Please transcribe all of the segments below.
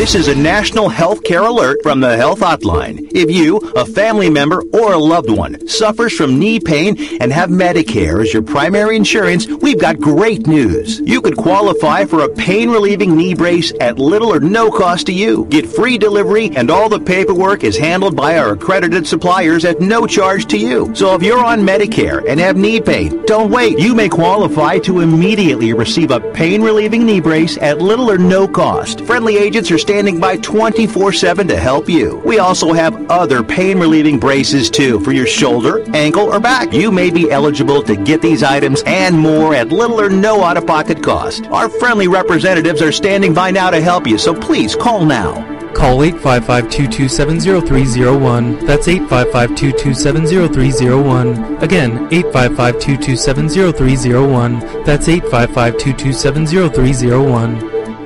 This is a national health care alert from the Health Hotline. If you, a family member, or a loved one suffers from knee pain and have Medicare as your primary insurance, we've got great news. You could qualify for a pain-relieving knee brace at little or no cost to you. Get free delivery, and all the paperwork is handled by our accredited suppliers at no charge to you. So if you're on Medicare and have knee pain, don't wait. You may qualify to immediately receive a pain-relieving knee brace at little or no cost. Friendly agents are standing by 24/7 to help you. We also have other pain-relieving braces too for your shoulder, ankle, or back. You may be eligible to get these items and more at little or no out-of-pocket cost. Our friendly representatives are standing by now to help you, so please call now. Call 855-227-0301. That's 855-227-0301. Again, 855-227-0301. That's 855-227-0301.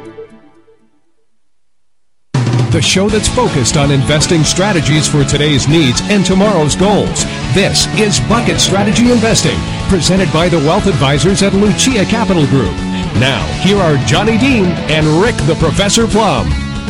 The show that's focused on investing strategies for today's needs and tomorrow's goals. This is Bucket Strategy Investing, presented by the Wealth Advisors at Lucia Capital Group. Now, here are Johnny Dean and Rick the Professor Plum.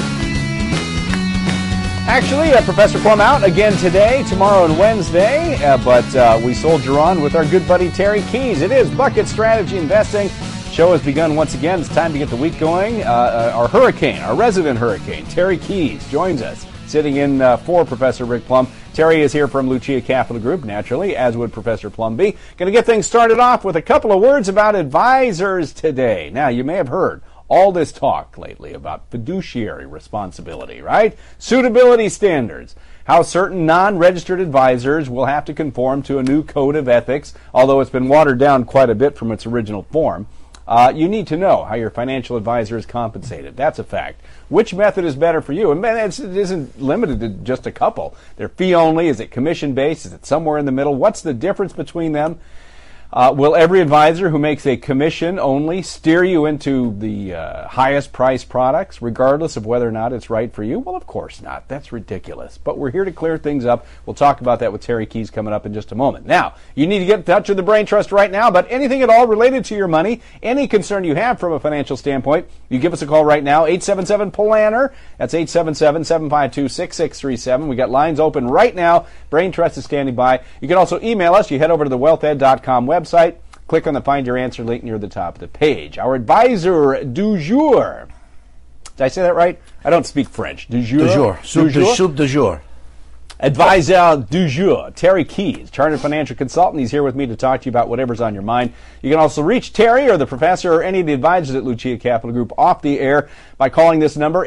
Actually, Professor Plum out again today, tomorrow, and Wednesday, but we soldier on with our good buddy Terry Keys. It is Bucket Strategy Investing. Show has begun once again. It's time to get the week going. Our resident hurricane, Terry Keys, joins us, sitting in for Professor Rick Plum. Terry is here from Lucia Capital Group, naturally, as would Professor Plum be. Going to get things started off with a couple of words about advisors today. Now, you may have heard all this talk lately about fiduciary responsibility, right? Suitability standards. How certain non-registered advisors will have to conform to a new code of ethics, although it's been watered down quite a bit from its original form. You need to know how your financial advisor is compensated. That's a fact. Which method is better for you? And it isn't limited to just a couple. They're fee only. Is it commission based? Is it somewhere in the middle? What's the difference between them? Will every advisor who makes a commission only steer you into the highest price products, regardless of whether or not it's right for you? Well, of course not. That's ridiculous. But we're here to clear things up. We'll talk about that with Terry Keys coming up in just a moment. Now, you need to get in touch with the Brain Trust right now about anything at all related to your money, any concern you have from a financial standpoint. You give us a call right now, 877-PLANNER. That's 877-752-6637. We got lines open right now. Brain Trust is standing by. You can also email us. You head over to the wealthed.com website. Click on the Find Your Answer link near the top of the page. Our advisor du jour. Did I say that right? I don't speak French. Du jour. Du jour. Soup du jour. Advisor du jour, Terry Keys, Chartered Financial Consultant. He's here with me to talk to you about whatever's on your mind. You can also reach Terry or the professor or any of the advisors at Lucia Capital Group off the air by calling this number,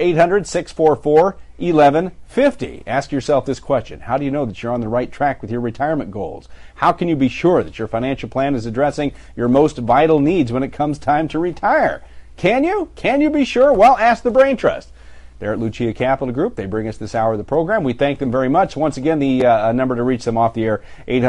800-644-1150. Ask yourself this question. How do you know that you're on the right track with your retirement goals? How can you be sure that your financial plan is addressing your most vital needs when it comes time to retire? Can you? Can you be sure? Well, ask the Brain Trust. They're at Lucia Capital Group. They bring us this hour of the program. We thank them very much. Once again, the number to reach them off the air,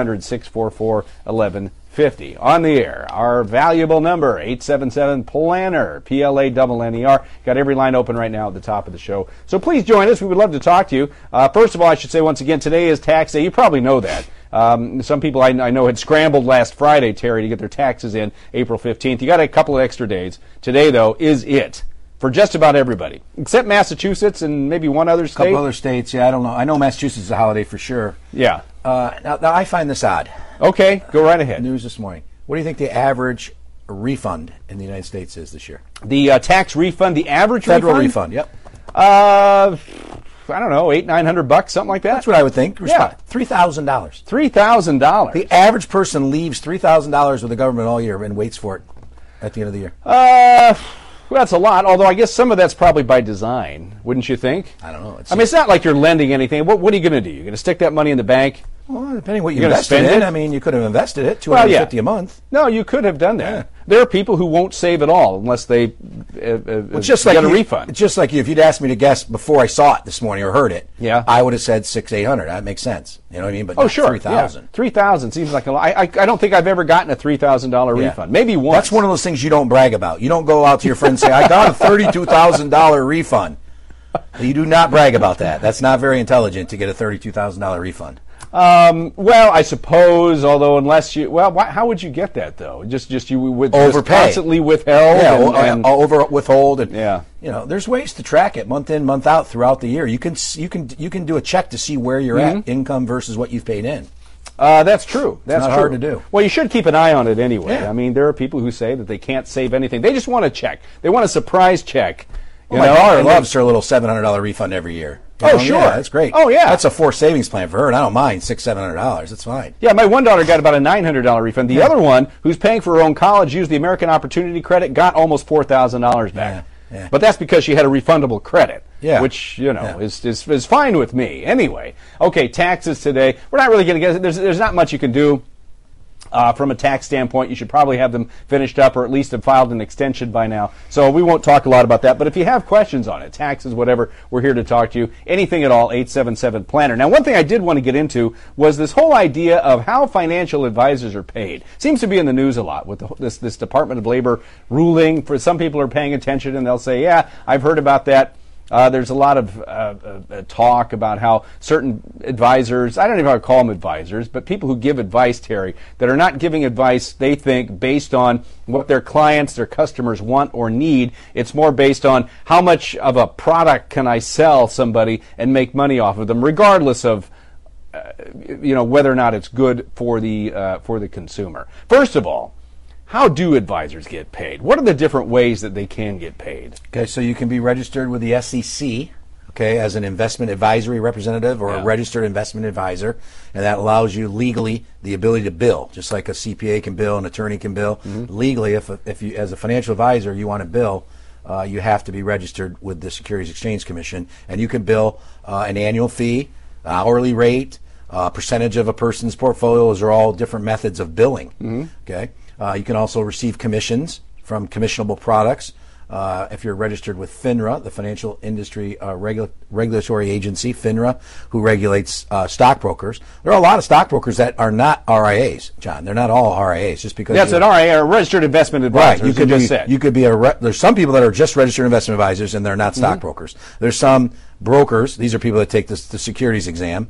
800-644-1150. On the air, our valuable number, 877-PLANNER, P-L-A-N-N-E-R. Got every line open right now at the top of the show. So please join us. We would love to talk to you. First of all, I should say once again, today is tax day. You probably know that. Some people I know had scrambled last Friday, Terry, to get their taxes in April 15th. You got a couple of extra days. Today, though, is it. For just about everybody, except Massachusetts and maybe one other state. A couple other states, yeah, I don't know. I know Massachusetts is a holiday for sure. Yeah. Now, I find this odd. Okay, go right ahead. News this morning. What do you think the average refund in the United States is this year? The tax refund, the average federal refund? Yep. I don't know, $800-900, something like that. That's what I would think. Yeah. $3,000. $3,000. The average person leaves $3,000 with the government all year and waits for it at the end of the year. Well, that's a lot, although I guess some of that's probably by design, wouldn't you think? I don't know. I mean, it's not like you're lending anything. What are you going to do? You're going to stick that money in the bank? Well, depending what you invested in. I mean, you could have invested it, $250 a month. No, you could have done that. Yeah. There are people who won't save at all unless they get a refund. It's just like if you'd asked me to guess before I saw it this morning or heard it, yeah, I would have said $600-800. That makes sense. You know what I mean? But sure, $3,000. Yeah. $3,000 seems like a lot. I don't think I've ever gotten a $3,000 refund. Maybe once. That's one of those things you don't brag about. You don't go out to your friend and say, "I got a $32,000 refund." You do not brag about that. That's not very intelligent to get a $32,000 refund. Well, I suppose, although unless you, how would you get that though? Just you would Overpay. just constantly withheld. Yeah, and over withhold, and Yeah. there's ways to track it month in, month out throughout the year. You can do a check to see where you're at, income versus what you've paid in. That's true. That's not true. hard to do. Well, you should keep an eye on it anyway. Yeah. I mean, there are people who say that they can't save anything. They just want a check. They want a surprise check. Well, my daughter loves her little $700 refund every year. Oh, sure. Yeah, that's great. Oh, yeah. That's a forced savings plan for her, and I don't mind $600-700. That's fine. Yeah, my one daughter got about a $900 refund. The other one, who's paying for her own college, used the American Opportunity Credit, got almost $4,000 back. Yeah. But that's because she had a refundable credit, Yeah. which, is fine with me. Anyway, okay, taxes today. We're not really going to get, there's not much you can do. From a tax standpoint, you should probably have them finished up or at least have filed an extension by now. So we won't talk a lot about that. But if you have questions on it, taxes, whatever, we're here to talk to you. Anything at all, 877-PLANNER. Now, one thing I did want to get into was this whole idea of how financial advisors are paid. Seems to be in the news a lot with this Department of Labor ruling. For some people are paying attention and they'll say, yeah, I've heard about that. There's a lot of talk about how certain advisors, I don't even know how to call them advisors, but people who give advice, Terry, that are not giving advice, they think, based on what their clients, their customers want or need. It's more based on how much of a product can I sell somebody and make money off of them, regardless of whether or not it's good for the consumer. First of all, how do advisors get paid? What are the different ways that they can get paid? Okay, so you can be registered with the SEC, as an investment advisory representative or a registered investment advisor, and that allows you legally the ability to bill, just like a CPA can bill, an attorney can bill. Legally, if you, as a financial advisor, you want to bill, you have to be registered with the Securities Exchange Commission, and you can bill an annual fee, hourly rate, percentage of a person's portfolio. Those are all different methods of billing. Okay. You can also receive commissions from commissionable products if you're registered with FINRA, the Financial Industry Regulatory Agency, FINRA, who regulates stockbrokers. There are a lot of stockbrokers that are not RIAs, John. They're not all RIAs just because. That's an RIA, a registered investment advisor. Right. You could be there's some people that are just registered investment advisors and they're not stockbrokers. There's some brokers. These are people that take the securities exam,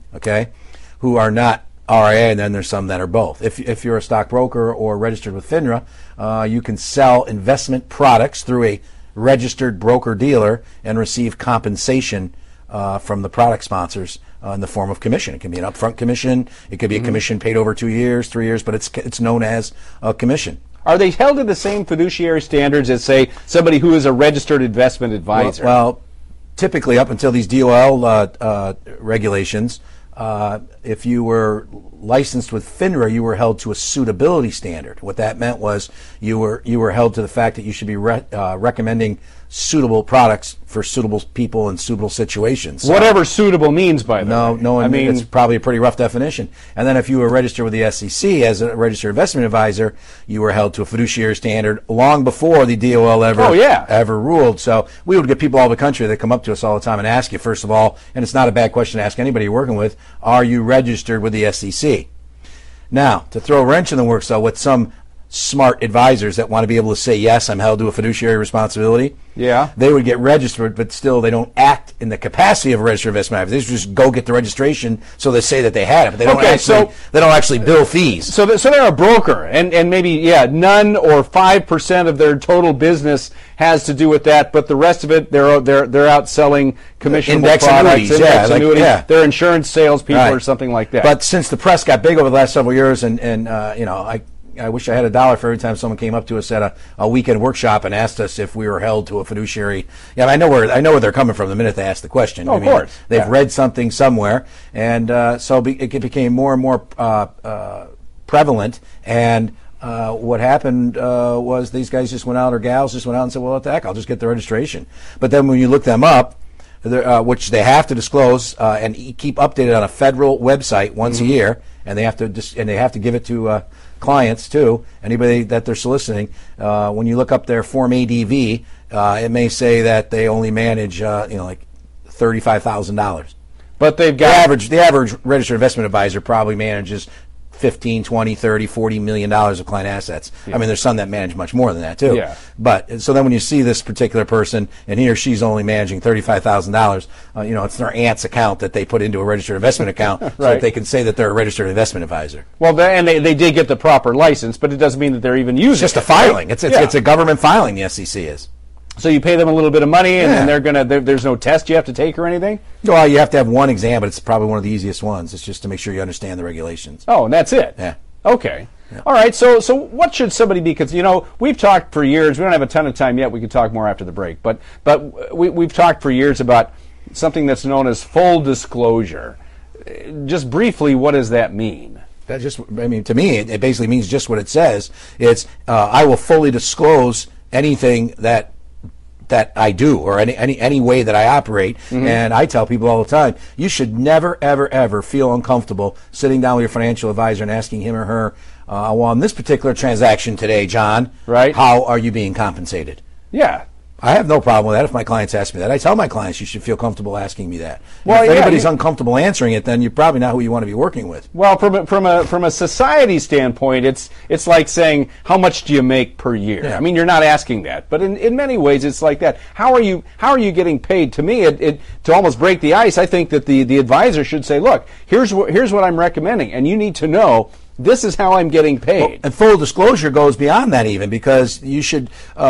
who are not RIA, and then there's some that are both. If you're a stockbroker or registered with FINRA, you can sell investment products through a registered broker-dealer and receive compensation from the product sponsors in the form of commission. It can be an upfront commission. It could be a commission paid over 2 years, 3 years, but it's known as a commission. Are they held to the same fiduciary standards as, say, somebody who is a registered investment advisor? Well, typically up until these DOL regulations, if you were licensed with FINRA, you were held to a suitability standard. What that meant was you were held to the fact that you should be recommending suitable products for suitable people in suitable situations. So, whatever suitable means by that. No, I mean, it's probably a pretty rough definition. And then if you were registered with the SEC as a registered investment advisor, you were held to a fiduciary standard long before the DOL ever ruled. So we would get people all over the country that come up to us all the time and ask you, first of all, and it's not a bad question to ask anybody you're working with, are you registered with the SEC? Now, to throw a wrench in the works, though, with some smart advisors that want to be able to say, yes, I'm held to a fiduciary responsibility. Yeah. They would get registered, but still they don't act in the capacity of a registered investment advisor. They just go get the registration so they say that they had it, but they don't actually bill fees. So they're a broker, and maybe, none or 5% of their total business has to do with that, but the rest of it, they're out selling commissionable index products, annuities, They're insurance salespeople or something like that. But since the press got big over the last several years, I wish I had $1 for every time someone came up to us at a weekend workshop and asked us if we were held to a fiduciary. Yeah, I know where they're coming from the minute they ask the question. Of course. They've read something somewhere, and so it became more and more prevalent. And what happened was these guys just went out, or gals just went out and said, well, what the heck, I'll just get the registration. But then when you look them up, which they have to disclose and keep updated on a federal website once a year, and they have to give it to clients too. Anybody that they're soliciting, when you look up their Form ADV, it may say that they only manage like $35,000. But they've got the average registered investment advisor probably manages 15, 20, 30, 40 million dollars of client assets. I mean, there's some that manage much more than that too. Yeah. But so then when you see this particular person and he or she's only managing $35,000, it's their aunt's account that they put into a registered investment account so that they can say that they're a registered investment advisor. Well, and they did get the proper license, but it doesn't mean that they're even using it. It's just a filing. It's a government filing, the SEC is. So you pay them a little bit of money, and then there's no test you have to take or anything? Well, you have to have one exam, but it's probably one of the easiest ones. It's just to make sure you understand the regulations. Oh, and that's it? Yeah. Okay. Yeah. All right, so what should somebody be, because, we've talked for years, we don't have a ton of time yet, we can talk more after the break, but we've talked for years about something that's known as full disclosure. Just briefly, what does that mean? To me, it basically means just what it says. It's, I will fully disclose anything that I do or any way that I operate. Mm-hmm. And I tell people all the time, you should never, ever, ever feel uncomfortable sitting down with your financial advisor and asking him or her, well, on this particular transaction today, John, how are you being compensated? Yeah. I have no problem with that if my clients ask me that. I tell my clients you should feel comfortable asking me that. Well, if anybody's uncomfortable answering it, then you're probably not who you want to be working with. Well, from a society standpoint, it's like saying, how much do you make per year? Yeah. I mean, you're not asking that, but in many ways it's like that. How are you getting paid? To me, to almost break the ice, I think that the advisor should say, look, here's what I'm recommending, and you need to know this is how I'm getting paid. Well, and full disclosure goes beyond that even, because you should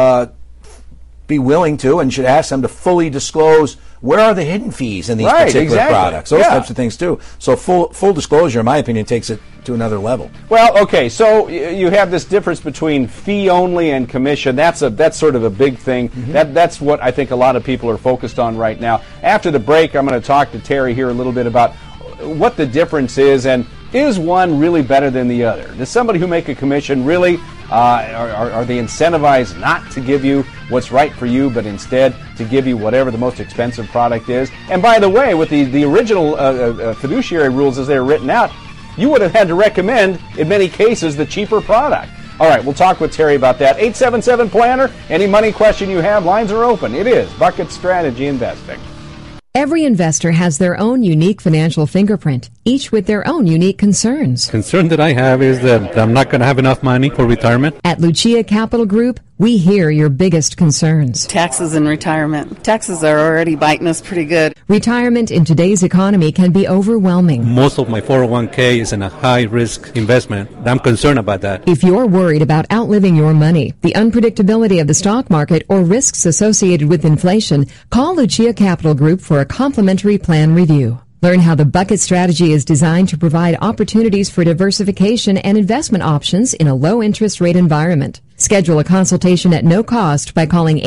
be willing to and should ask them to fully disclose where are the hidden fees in these particular products, those types of things too. So full disclosure, in my opinion, takes it to another level. Well, okay, so you have this difference between fee only and commission. That's sort of a big thing. Mm-hmm. That's what I think a lot of people are focused on right now. After the break, I'm going to talk to Terry here a little bit about what the difference is, and is one really better than the other? Does somebody who make a commission really, are they incentivized not to give you what's right for you, but instead to give you whatever the most expensive product is? And by the way, with the original fiduciary rules as they were written out, you would have had to recommend, in many cases, the cheaper product. All right, we'll talk with Terry about that. 877-PLANNER. Any money question you have, lines are open. It is Bucket Strategy Investing. Every investor has their own unique financial fingerprint, each with their own unique concerns. Concern that I have is that I'm not going to have enough money for retirement. At Lucia Capital Group, we hear your biggest concerns. Taxes and retirement. Taxes are already biting us pretty good. Retirement in today's economy can be overwhelming. Most of my 401k is in a high-risk investment. I'm concerned about that. If you're worried about outliving your money, the unpredictability of the stock market, or risks associated with inflation, call Lucia Capital Group for a complimentary plan review. Learn how the Bucket Strategy is designed to provide opportunities for diversification and investment options in a low-interest rate environment. Schedule a consultation at no cost by calling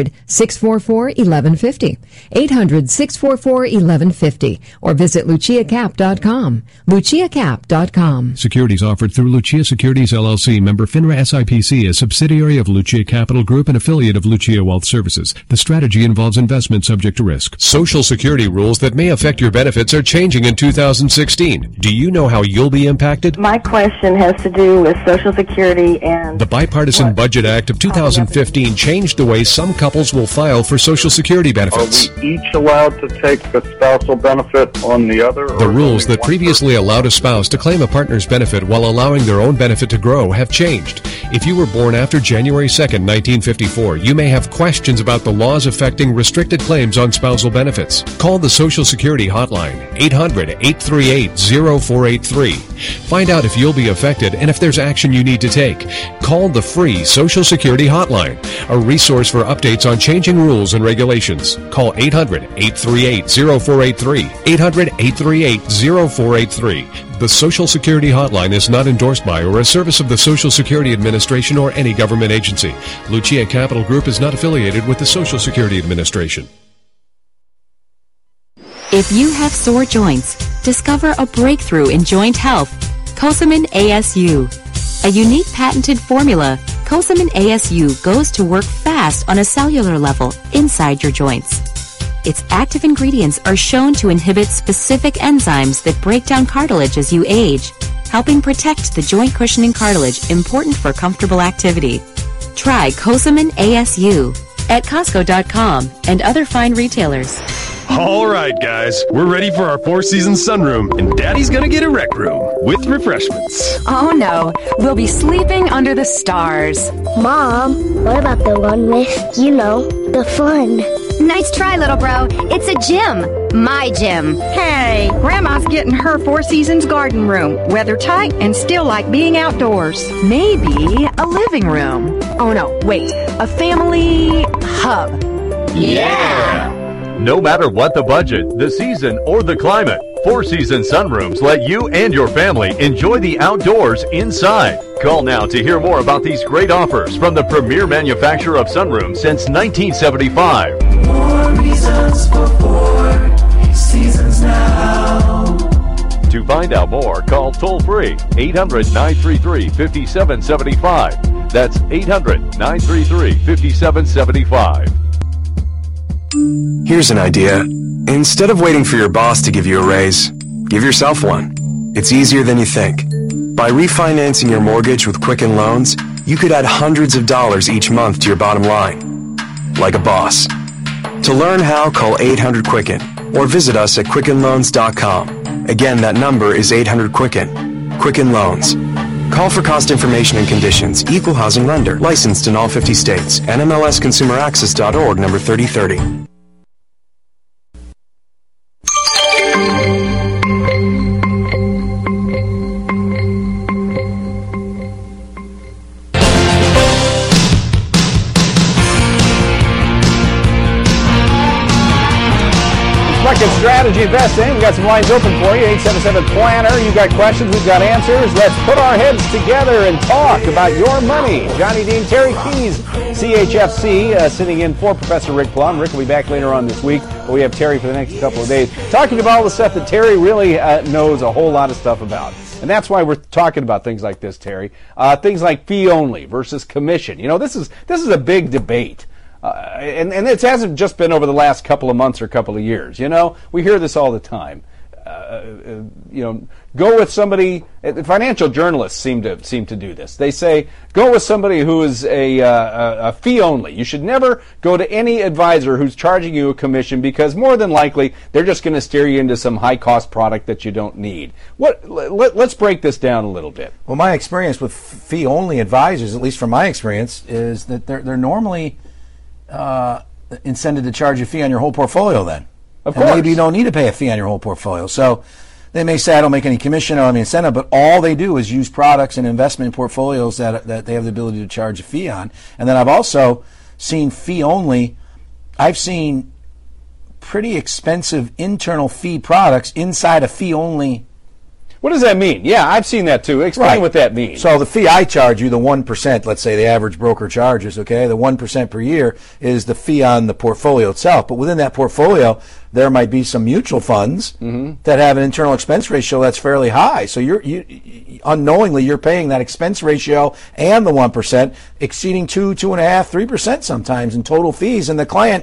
800-644-1150, 800-644-1150, or visit luciacap.com, luciacap.com. Securities offered through Lucia Securities LLC, member FINRA SIPC, a subsidiary of Lucia Capital Group and affiliate of Lucia Wealth Services. The strategy involves investment subject to risk. Social Security rules that may affect your benefits are changing in 2016. Do you know how you'll be impacted? My question has to do with Social Security and the Bipartisan Budget Act of 2015 changed the way some couples will file for Social Security benefits. Are we each allowed to take a spousal benefit on the other? The rules that previously allowed a spouse to claim a partner's benefit while allowing their own benefit to grow have changed. If you were born after January 2nd, 1954, you may have questions about the laws affecting restricted claims on spousal benefits. Call the Social Security hotline, 800-838-0483. Find out if you'll be affected and if there's action you need to take. Call the free Social Security hotline, a resource for updates on changing rules and regulations. Call 800-838-0483, 800-838-0483. The Social Security hotline is not endorsed by or a service of the Social Security Administration or any government agency. Lucia Capital Group is not affiliated with the Social Security Administration. If you have sore joints, discover a breakthrough in joint health. Cosamin ASU. A unique patented formula, Cosamin ASU goes to work fast on a cellular level inside your joints. Its active ingredients are shown to inhibit specific enzymes that break down cartilage as you age, helping protect the joint cushioning cartilage important for comfortable activity. Try Cosamin ASU at Costco.com and other fine retailers. All right, guys, we're ready for our Four Seasons sunroom, and Daddy's gonna get a rec room with refreshments. Oh no, we'll be sleeping under the stars. Mom, what about the one with, the fun? Nice try, little bro. It's a gym. My gym. Hey, Grandma's getting her Four Seasons garden room. Weather tight and still like being outdoors. Maybe a living room. Oh no, wait, a family hub. Yeah! No matter what the budget, the season, or the climate, Four Seasons sunrooms let you and your family enjoy the outdoors inside. Call now to hear more about these great offers from the premier manufacturer of sunrooms since 1975. More reasons for Four Seasons now. To find out more, call toll-free 800-933-5775. That's 800-933-5775. Here's an idea. Instead of waiting for your boss to give you a raise, give yourself one. It's easier than you think. By refinancing your mortgage with Quicken Loans, you could add hundreds of dollars each month to your bottom line. Like a boss. To learn how, call 800-QUICKEN or visit us at QuickenLoans.com. Again, that number is 800-QUICKEN. Quicken Loans. Call for cost information and conditions. Equal housing lender. Licensed in all 50 states. NMLSConsumerAccess.org, number 3030. Bucket Strategy Investing. We got some lines open for you. 877-PLANNER. You got questions, we've got answers. Let's put our heads together and talk about your money. Johnny Dean, Terry Keys, CHFC, sitting in for Professor Rick Plum. Rick will be back later on this week, but we have Terry for the next couple of days, talking about all the stuff that Terry really knows a whole lot of stuff about. And that's why we're talking about things like this, Terry. Things like fee only versus commission. This is a big debate. And it hasn't just been over the last couple of months or couple of years. We hear this all the time. Go with somebody. Financial journalists seem to do this. They say go with somebody who is a fee only. You should never go to any advisor who's charging you a commission, because more than likely they're just going to steer you into some high cost product that you don't need. Let's break this down a little bit. Well, my experience with fee only advisors, at least from my experience, is that they're normally incented to charge a fee on your whole portfolio then. Of course. Maybe you don't need to pay a fee on your whole portfolio. So they may say I don't make any commission or any incentive, but all they do is use products and investment portfolios that they have the ability to charge a fee on. And then I've also seen fee only. I've seen pretty expensive internal fee products inside a fee only. What does that mean? Yeah, I've seen that too. Explain what that means. So the fee I charge you, the 1%, let's say the average broker charges, okay, the 1% per year is the fee on the portfolio itself. But within that portfolio, there might be some mutual funds that have an internal expense ratio that's fairly high. So you unknowingly you're paying that expense ratio and the 1%, exceeding 2, 2.5%, 3% sometimes in total fees. And the client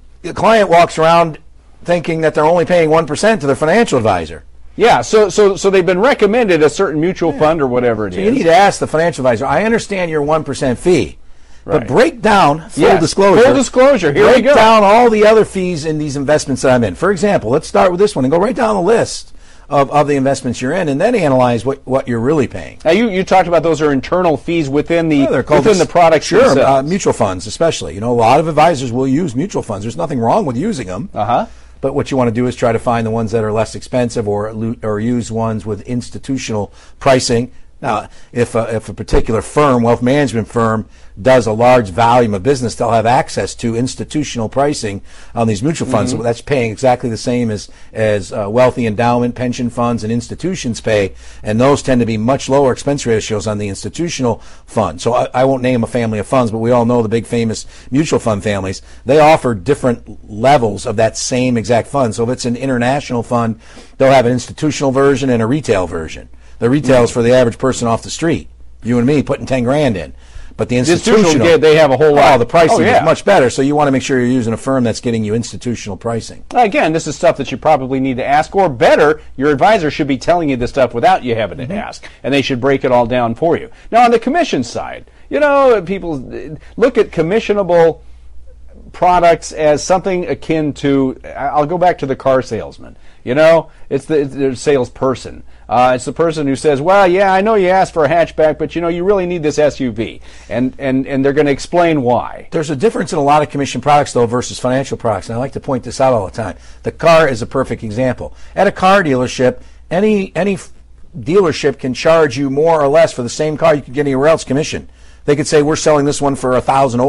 walks around thinking that they're only paying 1% to their financial advisor. Yeah, so they've been recommended a certain mutual fund or whatever it is. You need to ask the financial advisor, I understand your 1% fee, but break down, full disclosure. Full disclosure, here we go. Break down all the other fees in these investments that I'm in. For example, let's start with this one and go right down the list of the investments you're in, and then analyze what you're really paying. Now, you talked about those are internal fees within the the products. Sure, mutual funds especially. A lot of advisors will use mutual funds. There's nothing wrong with using them. But what you want to do is try to find the ones that are less expensive, or use ones with institutional pricing. Now, if a particular firm, wealth management firm, does a large volume of business, they'll have access to institutional pricing on these mutual funds. So that's paying exactly the same as wealthy endowment, pension funds, and institutions pay, and those tend to be much lower expense ratios on the institutional fund. So I won't name a family of funds, but we all know the big famous mutual fund families. They offer different levels of that same exact fund. So if it's an international fund, they'll have an institutional version and a retail version. The retail is for the average person off the street, you and me, putting 10 grand in. But the institutional, they have a whole lot. The pricing is much better, so you want to make sure you're using a firm that's getting you institutional pricing. Again, this is stuff that you probably need to ask, or better, your advisor should be telling you this stuff without you having to ask, and they should break it all down for you. Now, on the commission side, people look at commissionable products as something akin to, I'll go back to the car salesman. It's the salesperson. It's the person who says, well, yeah, I know you asked for a hatchback, but you really need this SUV. And they're going to explain why. There's a difference in a lot of commission products, though, versus financial products. And I like to point this out all the time. The car is a perfect example. At a car dealership, any dealership can charge you more or less for the same car you could get anywhere else commission. They could say, we're selling this one for $1,000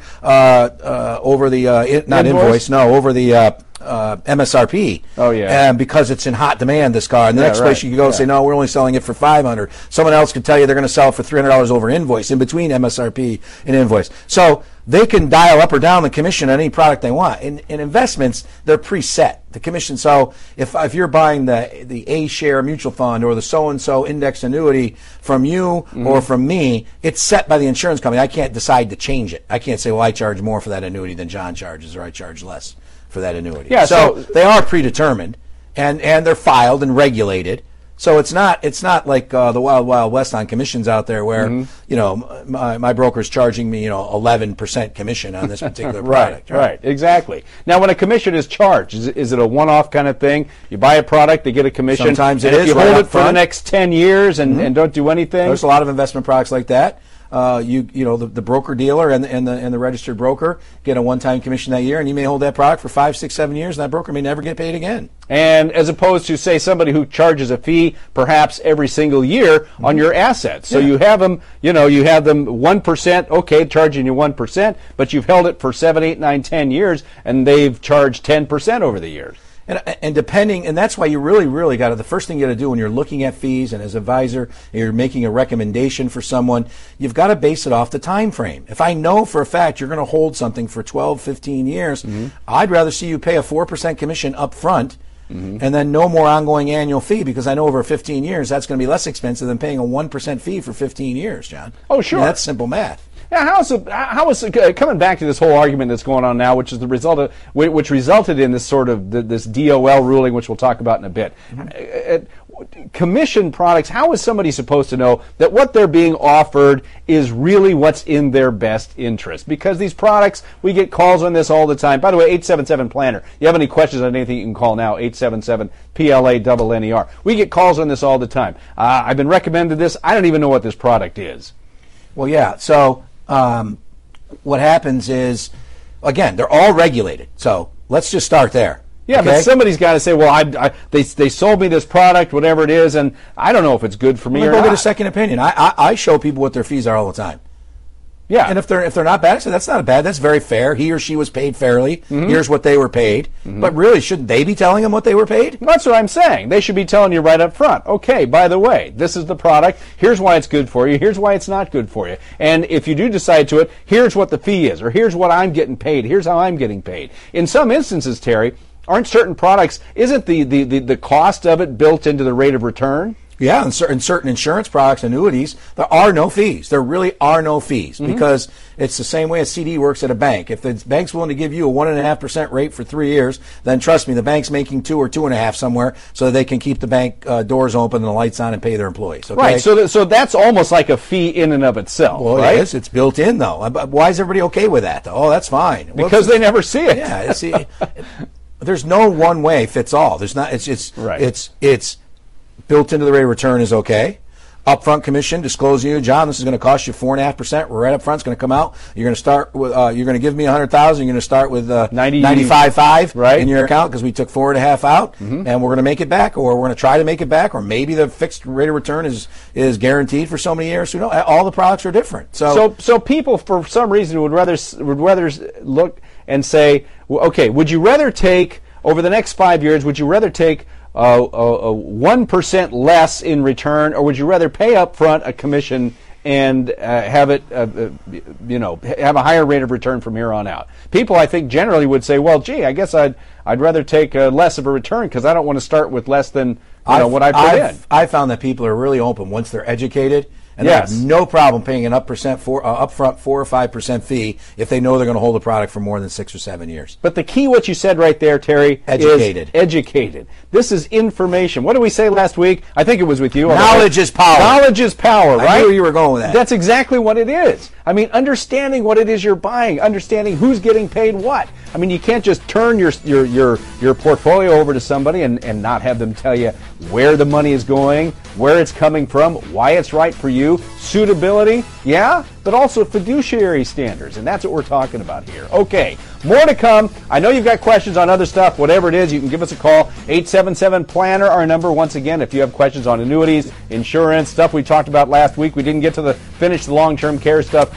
over the over the MSRP. Oh, yeah. And because it's in hot demand, this car. And the next place you could go and say, no, we're only selling it for $500. Someone else could tell you they're going to sell it for $300 over invoice, in between MSRP and invoice. So they can dial up or down the commission on any product they want. In investments, they're preset, the commission. So if you're buying the A-share mutual fund or the so-and-so index annuity from you or from me, it's set by the insurance company. I can't decide to change it. I can't say, well, I charge more for that annuity than John charges, or I charge less for that annuity. Yeah, so they are predetermined, and they're filed and regulated. So it's not like the wild, wild west on commissions out there where my broker's charging me 11% commission on this particular product. Right, exactly. Now, when a commission is charged, is it a one-off kind of thing? You buy a product, they get a commission. Sometimes it is. If you hold it for the next 10 years and don't do anything. There's a lot of investment products like that. The broker dealer and the registered broker get a one-time commission that year, and you may hold that product for 5, 6, 7 years, and that broker may never get paid again. And as opposed to, say, somebody who charges a fee perhaps every single year on your assets. So you have them, you have them 1%, okay, charging you 1%, but you've held it for 7, 8, 9, 10 years, and they've charged 10% over the years. And depending, and that's why you really got to, the first thing you got to do when you're looking at fees and as an advisor, you're making a recommendation for someone, you've got to base it off the time frame. If I know for a fact you're going to hold something for 12, 15 years, I'd rather see you pay a 4% commission up front and then no more ongoing annual fee, because I know over 15 years that's going to be less expensive than paying a 1% fee for 15 years, John. Oh, sure. That's simple math. Now, how is coming back to this whole argument that's going on now, which is the result of which resulted in this sort of this DOL ruling, which we'll talk about in a bit. Commission products. How is somebody supposed to know that what they're being offered is really what's in their best interest? Because these products, we get calls on this all the time. By the way, 877 Planner. You have any questions on anything, you can call now. 877-PLA-NNER. We get calls on this all the time. I've been recommended this. I don't even know what this product is. Well, yeah. So. What happens is, again, they're all regulated. So let's just start there. Yeah, okay? But somebody's got to say, well, they sold me this product, whatever it is, and I don't know if it's good for me or not. Go get a second opinion. I show people what their fees are all the time. Yeah, and if they're not bad, I say that's not bad. That's very fair. He or she was paid fairly. Here's what they were paid. But really, shouldn't they be telling them what they were paid? That's what I'm saying. They should be telling you right up front. Okay, by the way, this is the product. Here's why it's good for you. Here's why it's not good for you. And if you do decide to it, here's what the fee is, or here's what I'm getting paid. Here's how I'm getting paid. In some instances, Terry, aren't certain products, isn't the cost of it built into the rate of return? Yeah, in certain insurance products, annuities, there are no fees. There really are no fees because it's the same way a CD works at a bank. If the bank's willing to give you a 1.5% rate for 3 years, then trust me, the bank's making 2 or 2.5 somewhere so that they can keep the bank doors open and the lights on and pay their employees. Okay? Right. So that's almost like a fee in and of itself. Well, right? It is. It's built in though. Why is everybody okay with that though? Oh, that's fine. Because they never see it. Yeah. See, there's no one way fits all. There's not. It's built into the rate of return is okay. Upfront commission, disclosing you, John, this is going to cost you 4.5%. Right up front, it's going to come out. You're going to start with, you're going to give me $100,000. You're going to start with 95.5 in your account because we took 4.5 out, and we're going to make it back, or we're going to try to make it back, or maybe the fixed rate of return is guaranteed for so many years. So all the products are different. So people for some reason would rather look and say, well, okay, would you rather take over the next 5 years? Would you rather take 1% less in return, or would you rather pay up front a commission and have it, have a higher rate of return from here on out? People, I think, generally would say, well, gee, I guess I'd rather take less of a return because I don't want to start with less than what I put in. I found that people are really open once they're educated. And they have no problem paying an upfront 4 or 5% fee if they know they're going to hold a product for more than 6 or 7 years. But the key, what you said right there, Terry, educated. Is educated. This is information. What did we say last week? I think it was with you. Knowledge is power. Knowledge is power, right? I knew where you were going with that. That's exactly what it is. I mean, understanding what it is you're buying, understanding who's getting paid what. I mean, you can't just turn your portfolio over to somebody and not have them tell you where the money is going, where it's coming from, why it's right for you, suitability, yeah, but also fiduciary standards, and that's what we're talking about here. Okay, more to come. I know you've got questions on other stuff. Whatever it is, you can give us a call. 877-PLANNER, our number. Once again, if you have questions on annuities, insurance, stuff we talked about last week, we didn't get to finish the long-term care stuff,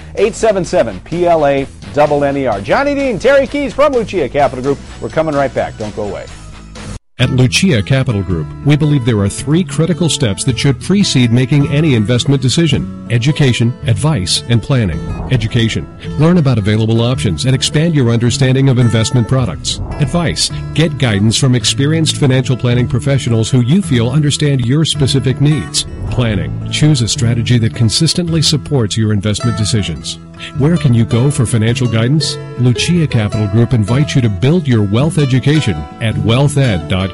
877-PLA-NNER. Johnny Dean, Terry Keys from Lucia Capital Group. We're coming right back. Don't go away. At Lucia Capital Group, we believe there are 3 critical steps that should precede making any investment decision: education, advice, and planning. Education. Learn about available options and expand your understanding of investment products. Advice. Get guidance from experienced financial planning professionals who you feel understand your specific needs. Planning. Choose a strategy that consistently supports your investment decisions. Where can you go for financial guidance? Lucia Capital Group invites you to build your wealth education at wealthed.com.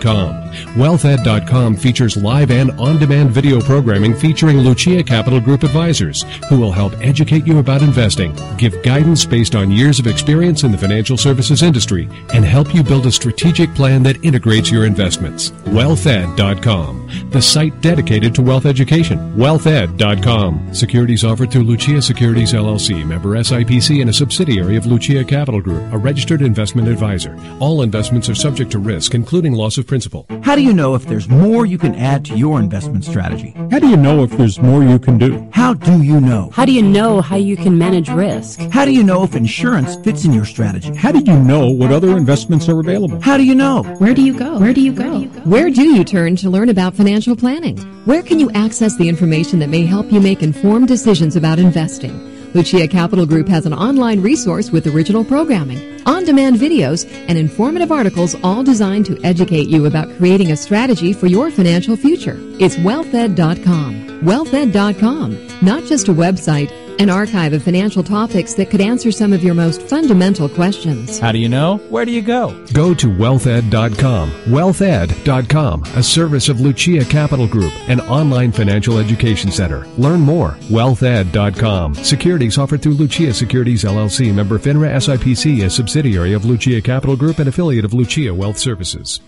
Wealthed.com features live and on-demand video programming featuring Lucia Capital Group advisors who will help educate you about investing, give guidance based on years of experience in the financial services industry, and help you build a strategic plan that integrates your investments. Wealthed.com, the site dedicated to wealth education. Wealthed.com. Securities offered through Lucia Securities LLC, member SIPC, and a subsidiary of Lucia Capital Group, a registered investment advisor. All investments are subject to risk, including loss of principal. How do you know if there's more you can add to your investment strategy? How do you know if there's more you can do? How do you know? How do you know how you can manage risk? How do you know if insurance fits in your strategy? How do you know what other investments are available? How do you know? Where do you go? Where do you go? Where do you turn to learn about financial planning? Where can you access the information that may help you make informed decisions about investing? Lucia Capital Group has an online resource with original programming, on-demand videos, and informative articles, all designed to educate you about creating a strategy for your financial future. It's wealthed.com. Wealthed.com, not just a website, an archive of financial topics that could answer some of your most fundamental questions. How do you know? Where do you go? Go to wealthed.com. Wealthed.com, a service of Lucia Capital Group, an online financial education center. Learn more. Wealthed.com. Securities offered through Lucia Securities LLC, member FINRA SIPC, a subsidiary of Lucia Capital Group and affiliate of Lucia Wealth Services.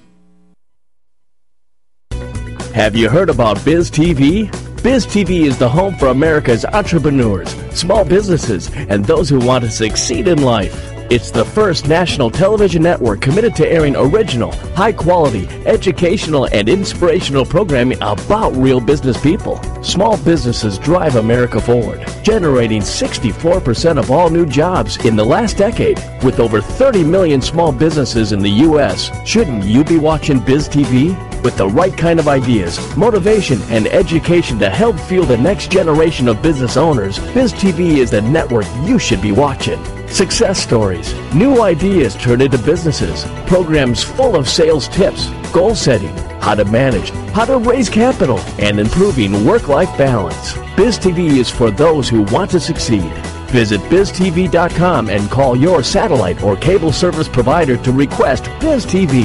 Have you heard about Biz TV? Biz TV is the home for America's entrepreneurs, small businesses, and those who want to succeed in life. It's the first national television network committed to airing original, high-quality, educational, and inspirational programming about real business people. Small businesses drive America forward, generating 64% of all new jobs in the last decade. With over 30 million small businesses in the U.S., shouldn't you be watching Biz TV? With the right kind of ideas, motivation, and education to help fuel the next generation of business owners, Biz TV is the network you should be watching. Success stories, new ideas turned into businesses, programs full of sales tips, goal setting, how to manage, how to raise capital, and improving work-life balance. Biz TV is for those who want to succeed. Visit biztv.com and call your satellite or cable service provider to request Biz TV.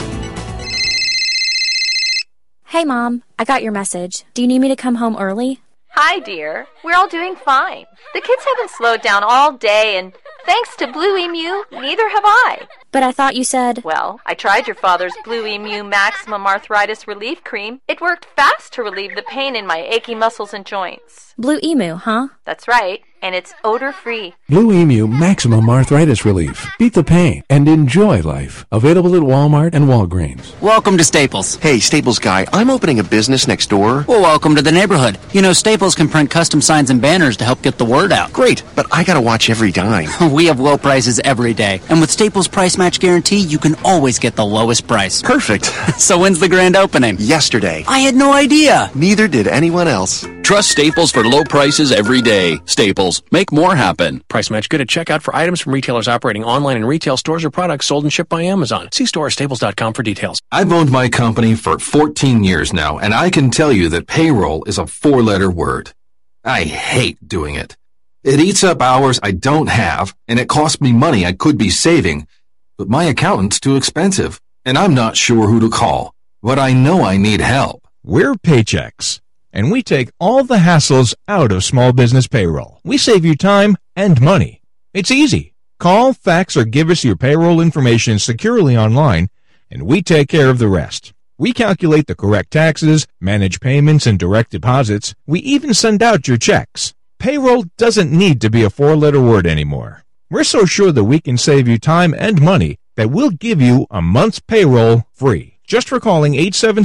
Hey, Mom, I got your message. Do you need me to come home early? Hi, dear. We're all doing fine. The kids haven't slowed down all day, and thanks to Blue Emu, neither have I. But I thought you said... Well, I tried your father's Blue Emu Maximum Arthritis Relief Cream. It worked fast to relieve the pain in my achy muscles and joints. Blue Emu, huh? That's right, and it's odor-free. Blue Emu Maximum Arthritis Relief. Beat the pain and enjoy life. Available at Walmart and Walgreens. Welcome to Staples. Hey, Staples guy, I'm opening a business next door. Well, welcome to the neighborhood. You know, Staples can print custom signs and banners to help get the word out. Great, but I gotta watch every dime. We have low prices every day. And with Staples Price Match Guarantee, you can always get the lowest price. Perfect. So when's the grand opening? Yesterday. I had no idea. Neither did anyone else. Trust Staples for low prices every day. Staples. Make more happen. Price match good at checkout for items from retailers operating online in retail stores or products sold and shipped by Amazon. See store at staples.com for details. I've owned my company for 14 years now, and I can tell you that payroll is a 4-letter word. I hate doing it. It eats up hours I don't have, and it costs me money I could be saving. But my accountant's too expensive, and I'm not sure who to call. But I know I need help. We're Paychex. and we take all the hassles out of small business payroll. We save you time and money. It's easy. Call, fax, or give us your payroll information securely online, and we take care of the rest. We calculate the correct taxes, manage payments and direct deposits. We even send out your checks. Payroll doesn't need to be a 4-letter word anymore. We're so sure that we can save you time and money that we'll give you a month's payroll free. Just for calling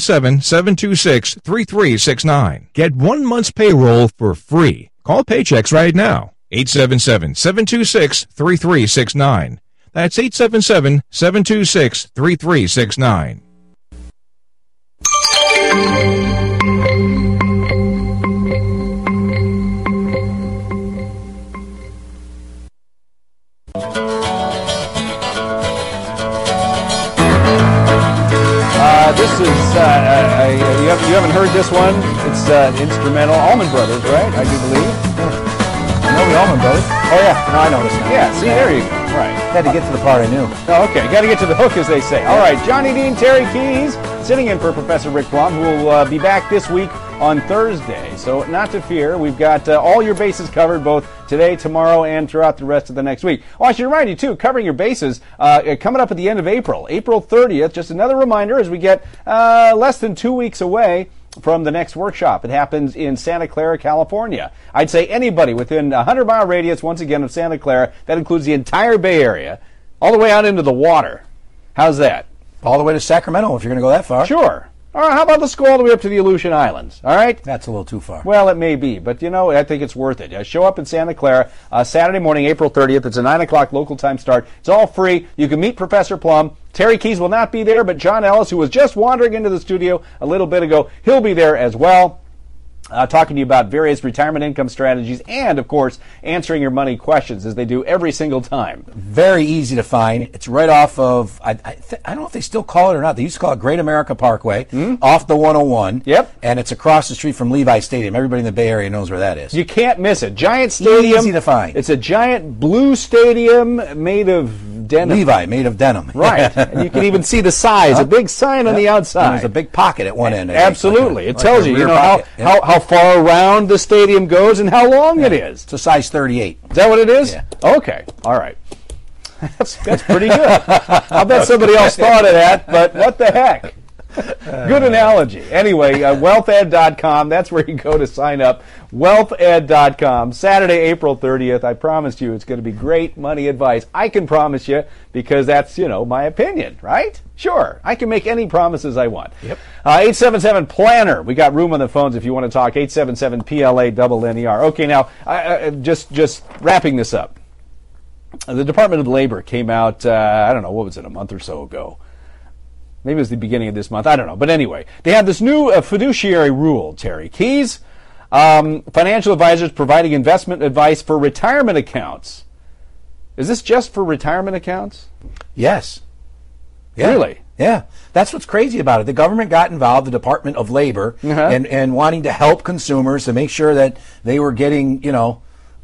877-726-3369. Get 1 month's payroll for free. Call Paychex right now. 877-726-3369. That's 877-726-3369. This is, you haven't heard this one? It's instrumental. Allman Brothers, right? I do believe. I know the Allman Brothers. Oh, yeah. No, I know this now. Yeah, see, there you go. Right. Had to get to the part I knew. Oh, okay. Got to get to the hook, as they say. All right. Johnny Dean, Terry Keys, sitting in for Professor Rick Plum, who will be back this week on Thursday. So not to fear. We've got all your bases covered both today, tomorrow, and throughout the rest of the next week. Oh, I should remind you, too, covering your bases coming up at the end of April, April 30th. Just another reminder as we get less than 2 weeks away from the next workshop. It happens in Santa Clara, California. I'd say anybody within a 100-mile radius, once again, of Santa Clara, that includes the entire Bay Area, all the way out into the water. How's that? All the way to Sacramento, if you're going to go that far. Sure. All right, how about let's go all the way up to the Aleutian Islands, all right? That's a little too far. Well, it may be, but, you know, I think it's worth it. Show up in Santa Clara Saturday morning, April 30th. It's a 9 o'clock local time start. It's all free. You can meet Professor Plum. Terry Keys will not be there, but John Ellis, who was just wandering into the studio a little bit ago, he'll be there as well. Talking to you about various retirement income strategies and, of course, answering your money questions as they do every single time. Very easy to find. It's right off of, I don't know if they still call it or not. They used to call it Great America Parkway, off the 101. Yep. And it's across the street from Levi Stadium. Everybody in the Bay Area knows where that is. You can't miss it. Giant stadium. Easy to find. It's a giant blue stadium made of denim. Levi, made of denim. Right. And you can even see the size, a big sign on the outside. And there's a big pocket at one end. Absolutely. Like it tells you know, how far around the stadium goes and how long it is. It's a size 38. Is that what it is? Yeah. Okay. All right. That's pretty good. I'll bet somebody else thought of that, but what the heck? Good analogy. Anyway, wealthed.com, that's where you go to sign up. Wealthed.com, Saturday, April 30th. I promised you it's going to be great money advice. I can promise you because that's, you know, my opinion, right? Sure. I can make any promises I want. Yep. 877-PLANNER. We got room on the phones if you want to talk. 877-PLA-NNER. Okay, now, just wrapping this up. The Department of Labor came out, I don't know, what was it, a month or so ago? Maybe it was the beginning of this month. I don't know. But anyway, they have this new fiduciary rule, Terry Keys. Financial advisors providing investment advice for retirement accounts. Is this just for retirement accounts? Yes. Yeah. Really? Yeah. That's what's crazy about it. The government got involved, the Department of Labor, and wanting to help consumers to make sure that they were getting, you know,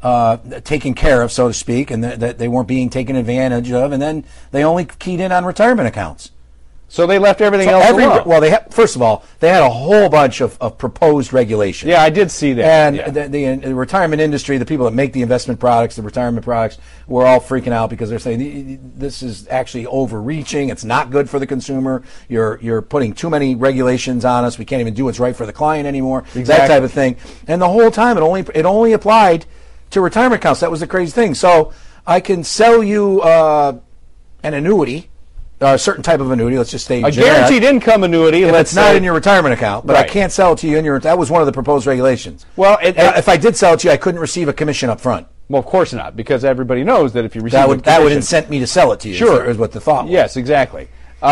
taken care of, so to speak, and that they weren't being taken advantage of. And then they only keyed in on retirement accounts. So they left everything else alone. Well, first of all, they had a whole bunch of proposed regulations. Yeah, I did see that. And the retirement industry, the people that make the investment products, the retirement products, were all freaking out because they're saying this is actually overreaching. It's not good for the consumer. You're putting too many regulations on us. We can't even do what's right for the client anymore. Exactly. That type of thing. And the whole time, it only applied to retirement accounts. That was the crazy thing. So I can sell you an annuity. A certain type of annuity, let's just say a guaranteed income annuity. If it's not in your retirement account, but I can't sell it to you that was one of the proposed regulations. Well, if I did sell it to you, I couldn't receive a commission up front. Well, of course not, because everybody knows that if you receive that would incent me to sell it to you. Sure, is what the thought was. Yes, exactly.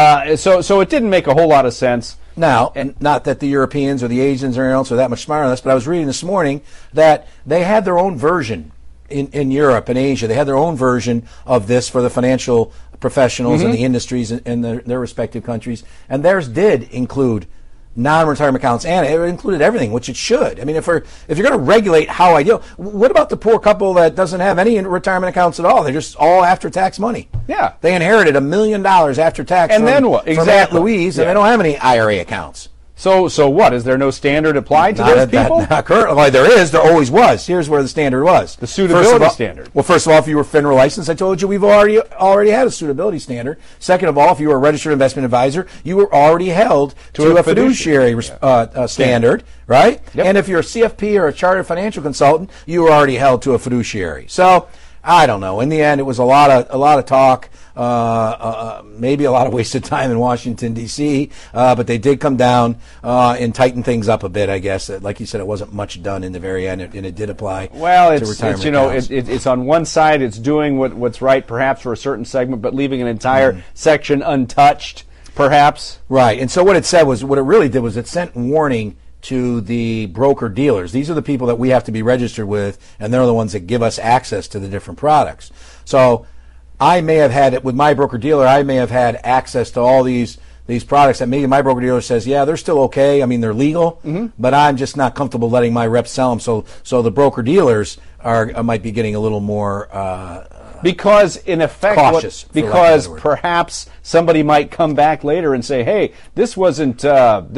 So it didn't make a whole lot of sense. Now, and not that the Europeans or the Asians or anyone else are that much smarter than us, but I was reading this morning that they had their own version in Europe and Asia. They had their own version of this for the financial professionals and the industries in their respective countries, and theirs did include non-retirement accounts, and it included everything, which it should. I mean, if you're going to regulate how I deal, what about the poor couple that doesn't have any retirement accounts at all? They're just all after-tax money. Yeah, they inherited $1 million after tax, and then what? From Aunt Louise, and they don't have any IRA accounts. So what? Is there no standard applied to those people? Not currently. Well, there is. There always was. Here's where the standard was. The suitability standard. Well, first of all, if you were FINRA licensed, I told you we've already had a suitability standard. Second of all, if you were a registered investment advisor, you were already held to a fiduciary standard, right? Yep. And if you're a CFP or a chartered financial consultant, you were already held to a fiduciary. So I don't know. In the end, it was a lot of talk. Maybe a lot of wasted time in Washington, D.C., but they did come down and tighten things up a bit, I guess. Like you said, it wasn't much done in the very end, and it did apply to retirement accounts. It's on one side, it's doing what's right perhaps for a certain segment, but leaving an entire section untouched, perhaps. Right, and so what it said was, what it really did was it sent warning to the broker-dealers. These are the people that we have to be registered with, and they're the ones that give us access to the different products. So I may have had, with my broker-dealer, I may have had access to all these products that maybe my broker-dealer says, yeah, they're still okay. I mean, they're legal, but I'm just not comfortable letting my reps sell them. So the broker-dealers might be getting a little more because in effect, cautious. Because perhaps somebody might come back later and say, "Hey, this wasn't held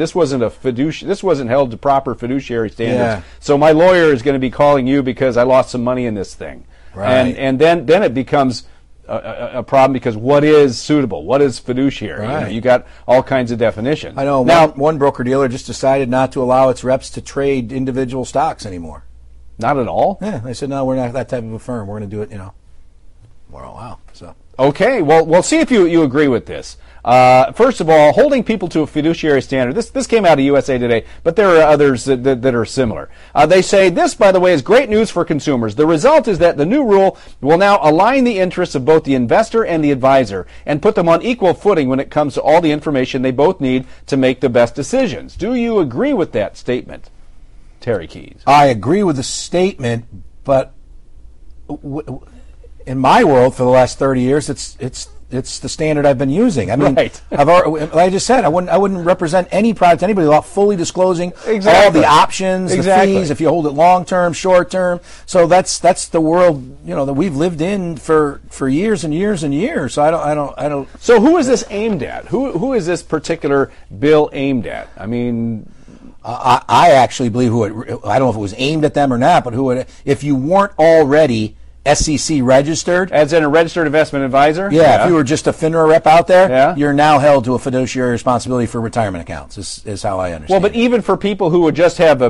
to proper fiduciary standards." Yeah. So my lawyer is going to be calling you because I lost some money in this thing, right? And then it becomes a problem because what is suitable? What is fiduciary? Right. You got all kinds of definitions. I know. Now, one broker dealer just decided not to allow its reps to trade individual stocks anymore. Not at all. Yeah, they said no, we're not that type of a firm. We're going to do it, wow. So okay, well, we'll see if you agree with this. First of all, holding people to a fiduciary standard. This came out of USA Today, but there are others that are similar. They say this, by the way, is great news for consumers. The result is that the new rule will now align the interests of both the investor and the advisor and put them on equal footing when it comes to all the information they both need to make the best decisions. Do you agree with that statement, Terry Keys? I agree with the statement, but in my world, for the last 30 years, it's the standard I've been using. I mean, right. Like I just said, I wouldn't represent any product to anybody without fully disclosing all the options, the fees, if you hold it long term, short term. So that's the world that we've lived in for years and years and years. So I don't. So who is this aimed at? Who is this particular bill aimed at? I mean, I actually believe I don't know if it was aimed at them or not, but if you weren't already SEC registered, as in a registered investment advisor, if you were just a FINRA rep out there, you're now held to a fiduciary responsibility for retirement accounts. Is how I understand. Well, but even for people who would just have a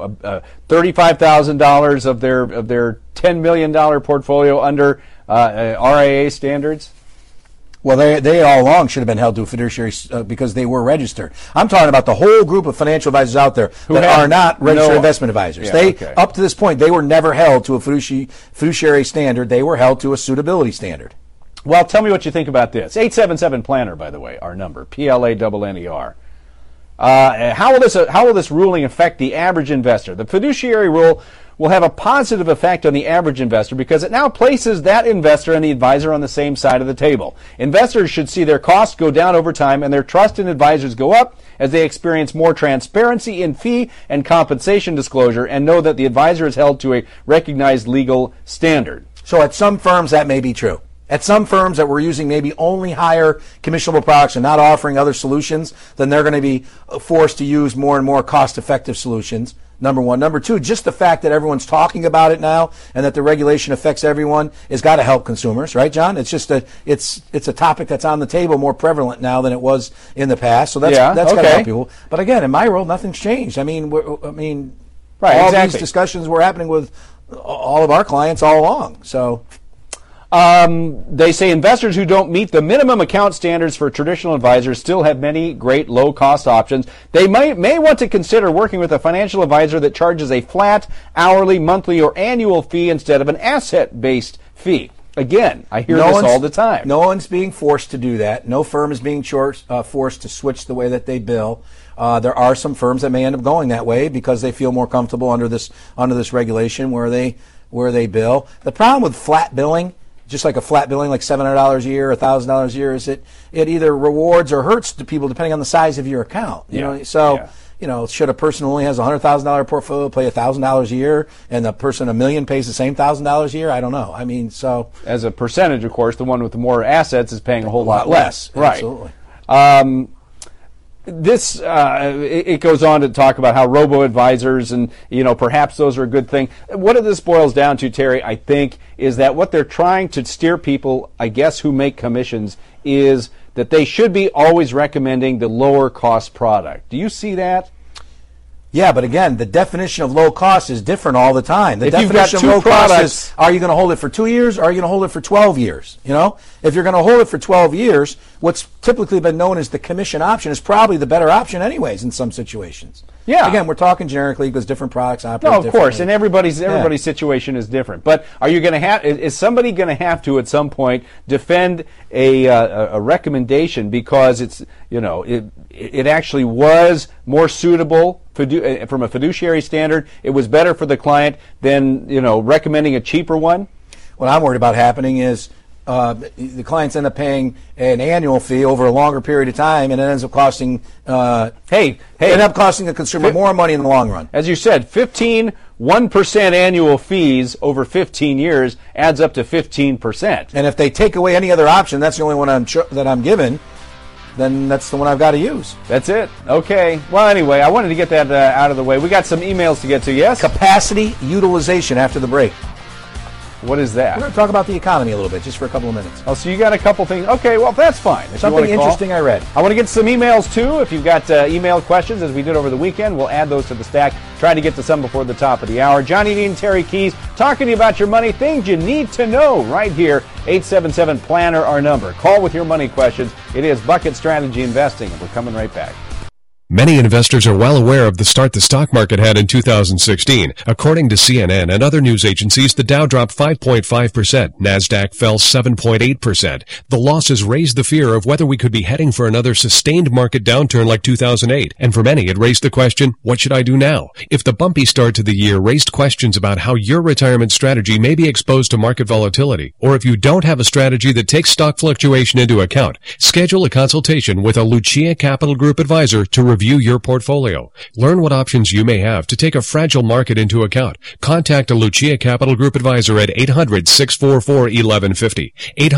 $35,000 of their $10 million portfolio under RIA standards. Well, they all along should have been held to a fiduciary because they were registered. I'm talking about the whole group of financial advisors out there that are not registered investment advisors. Up to this point, they were never held to a fiduciary standard. They were held to a suitability standard. Well, tell me what you think about this. 877-PLANNER, by the way, our number, PLANNER. How will this ruling affect the average investor? The fiduciary rule will have a positive effect on the average investor because it now places that investor and the advisor on the same side of the table. Investors should see their costs go down over time and their trust in advisors go up as they experience more transparency in fee and compensation disclosure and know that the advisor is held to a recognized legal standard. So at some firms that may be true. At some firms that were using maybe only higher commissionable products and not offering other solutions, then they're going to be forced to use more and more cost-effective solutions. Number one. Number two, just the fact that everyone's talking about it now and that the regulation affects everyone has got to help consumers, right, John? It's just it's a topic that's on the table more prevalent now than it was in the past. So that's got to help people. But again, in my world, nothing's changed. I mean, all these discussions were happening with all of our clients all along. So. They say investors who don't meet the minimum account standards for traditional advisors still have many great low-cost options. They may want to consider working with a financial advisor that charges a flat, hourly, monthly, or annual fee instead of an asset-based fee. Again, I hear this all the time. No one's being forced to do that. No firm is being forced to switch the way that they bill. There are some firms that may end up going that way because they feel more comfortable under this regulation where they bill. The problem with flat billing, just like a flat billing, like $700 a year, $1,000 a year, is it either rewards or hurts to people depending on the size of your account. Should a person who only has a $100,000 portfolio pay $1,000 a year, and the person $1 million pays the same $1,000 a year? I don't know. I mean, so as a percentage, of course, the one with the more assets is paying a whole lot less. Right. Absolutely. This it goes on to talk about how robo-advisors and, perhaps those are a good thing. What this boils down to, Terry, I think, is that what they're trying to steer people, I guess, who make commissions, is that they should be always recommending the lower cost product. Do you see that? Yeah, but again, the definition of low cost is different all the time. The If you've definition got of low two cost products- is, are you going to hold it for 2 years or are you going to hold it for 12 years? If you're going to hold it for 12 years, what's typically been known as the commission option is probably the better option anyways in some situations. Yeah. Again, we're talking generically because different products operate No, of course, differently. and everybody's situation is different. But are you going to have? Is somebody going to have to at some point defend a recommendation because it's it actually was more suitable from a fiduciary standard? It was better for the client than recommending a cheaper one. What I'm worried about happening is the clients end up paying an annual fee over a longer period of time, and it ends up costing the consumer more money in the long run. As you said, 1% annual fees over 15 years adds up to 15%. And if they take away any other option, that's the only one that I'm given, then that's the one I've got to use. That's it. Okay. Well, anyway, I wanted to get that out of the way. We got some emails to get to, yes? Capacity utilization after the break. What is that? We're going to talk about the economy a little bit, just for a couple of minutes. Oh, so you got a couple things. Okay, well, that's fine. If Something interesting I read. I want to get some emails, too. If you've got email questions, as we did over the weekend, we'll add those to the stack. Try to get to some before the top of the hour. Johnny D and Terry Keys talking to you about your money, things you need to know right here. 877-PLANNER, our number. Call with your money questions. It is Bucket Strategy Investing, and we're coming right back. Many investors are well aware of the start the stock market had in 2016. According to CNN and other news agencies, the Dow dropped 5.5%. NASDAQ fell 7.8%. The losses raised the fear of whether we could be heading for another sustained market downturn like 2008. And for many, it raised the question, what should I do now? If the bumpy start to the year raised questions about how your retirement strategy may be exposed to market volatility, or if you don't have a strategy that takes stock fluctuation into account, schedule a consultation with a Lucia Capital Group advisor to review your portfolio. Learn what options you may have to take a fragile market into account. Contact a Lucia Capital Group advisor at 800-644-1150,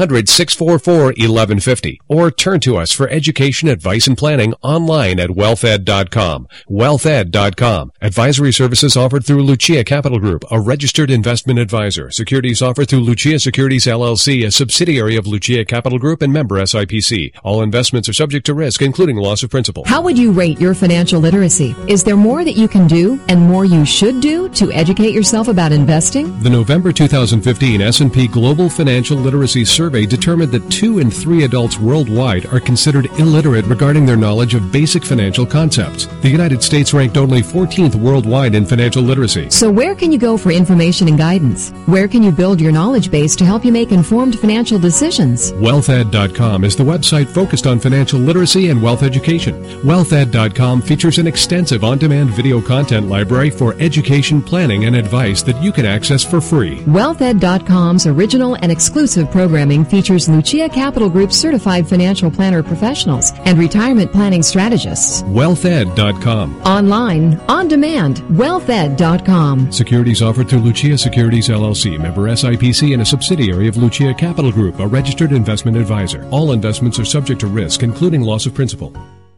800-644-1150, or turn to us for education, advice, and planning online at wealthed.com. Wealthed.com. Advisory services offered through Lucia Capital Group, a registered investment advisor. Securities offered through Lucia Securities LLC, a subsidiary of Lucia Capital Group and member SIPC. All investments are subject to risk, including loss of principal. How would you rate your financial literacy? Is there more that you can do and more you should do to educate yourself about investing? The November 2015 S&P Global Financial Literacy Survey determined that 2 in 3 adults worldwide are considered illiterate regarding their knowledge of basic financial concepts. The United States ranked only 14th worldwide in financial literacy. So where can you go for information and guidance? Where can you build your knowledge base to help you make informed financial decisions? Wealthed.com is the website focused on financial literacy and wealth education. Wealthed.com features an extensive on-demand video content library for education, planning, and advice that you can access for free. WealthEd.com's original and exclusive programming features Lucia Capital Group certified financial planner professionals and retirement planning strategists. WealthEd.com. Online, on demand, WealthEd.com. Securities offered through Lucia Securities LLC, member SIPC, and a subsidiary of Lucia Capital Group, a registered investment advisor. All investments are subject to risk, including loss of principal.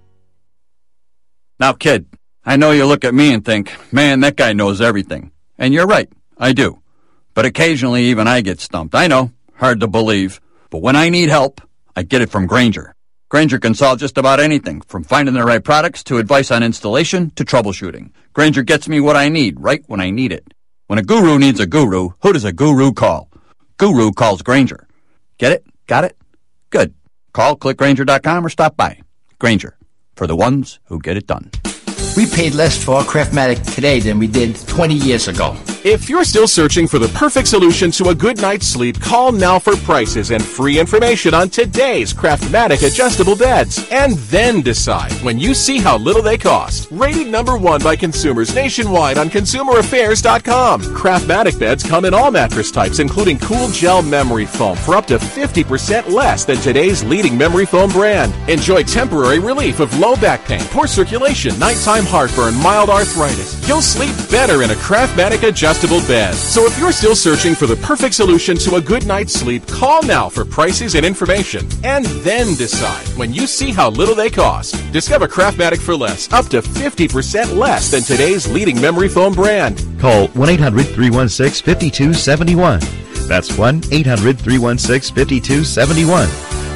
Now, kid, I know you look at me and think, man, that guy knows everything. And you're right, I do. But occasionally even I get stumped. I know, hard to believe. But when I need help, I get it from Grainger. Grainger can solve just about anything, from finding the right products to advice on installation to troubleshooting. Grainger gets me what I need right when I need it. When a guru needs a guru, who does a guru call? Guru calls Grainger. Get it? Got it? Good. Call clickgrainger.com or stop by. Grainger. For the ones who get it done. We paid less for our Craftmatic today than we did 20 years ago. If you're still searching for the perfect solution to a good night's sleep, call now for prices and free information on today's Craftmatic adjustable beds. And then decide when you see how little they cost. Rated #1 by consumers nationwide on ConsumerAffairs.com. Craftmatic beds come in all mattress types, including cool gel memory foam for up to 50% less than today's leading memory foam brand. Enjoy temporary relief of low back pain, poor circulation, nighttime heartburn, mild arthritis. You'll sleep better in a Craftmatic adjustable adjustable beds. So if you're still searching for the perfect solution to a good night's sleep, call now for prices and information, and then decide when you see how little they cost. Discover Craftmatic for less, up to 50% less than today's leading memory foam brand. Call 1-800-316-5271. That's 1-800-316-5271.